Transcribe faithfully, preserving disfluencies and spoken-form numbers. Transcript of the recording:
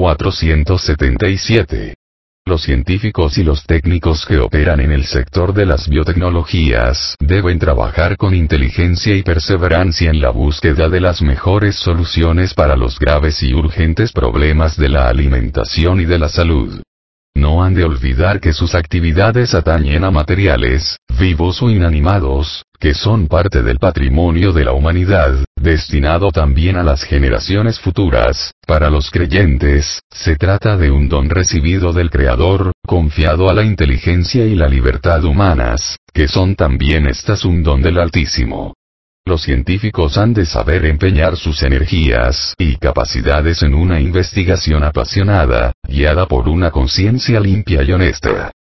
cuatrocientos setenta y siete. Los científicos y los técnicos que operan en el sector de las biotecnologías deben trabajar con inteligencia y perseverancia en la búsqueda de las mejores soluciones para los graves y urgentes problemas de la alimentación y de la salud. No han de olvidar que sus actividades atañen a materiales, vivos o inanimados, que son parte del patrimonio de la humanidad, destinado también a las generaciones futuras. Para los creyentes, se trata de un don recibido del Creador, confiado a la inteligencia y la libertad humanas, que son también estas un don del Altísimo. Los científicos han de saber empeñar sus energías y capacidades en una investigación apasionada, guiada por una conciencia limpia y honesta.